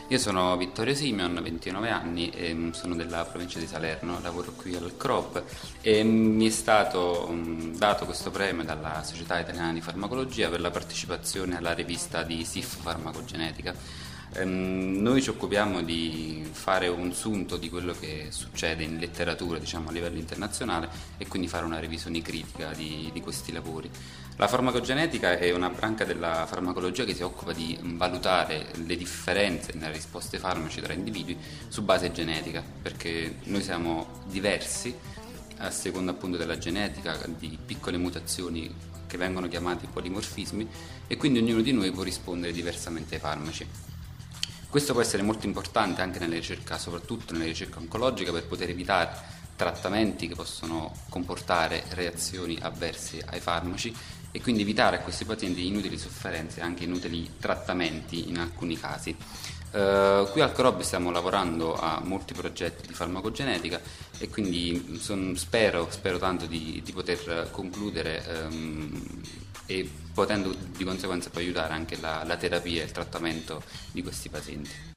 Io sono Vittorio Simeon, 29 anni e sono della provincia di Salerno, lavoro qui al CROB e mi è stato dato questo premio dalla Società Italiana di Farmacologia per la partecipazione alla rivista di SIF Farmacogenetica. Noi ci occupiamo di fare un sunto di quello che succede in letteratura, diciamo, a livello internazionale e quindi fare una revisione critica di questi lavori. La farmacogenetica è una branca della farmacologia che si occupa di valutare le differenze nelle risposte ai farmaci tra individui su base genetica, perché noi siamo diversi a seconda appunto della genetica, di piccole mutazioni che vengono chiamati polimorfismi e quindi ognuno di noi può rispondere diversamente ai farmaci. Questo può essere molto importante anche nella ricerca, soprattutto nella ricerca oncologica, per poter evitare trattamenti che possono comportare reazioni avverse ai farmaci e quindi evitare a questi pazienti inutili sofferenze e anche inutili trattamenti in alcuni casi. Qui al CROB stiamo lavorando a molti progetti di farmacogenetica e quindi spero tanto di poter concludere e potendo di conseguenza poi aiutare anche la terapia e il trattamento di questi pazienti.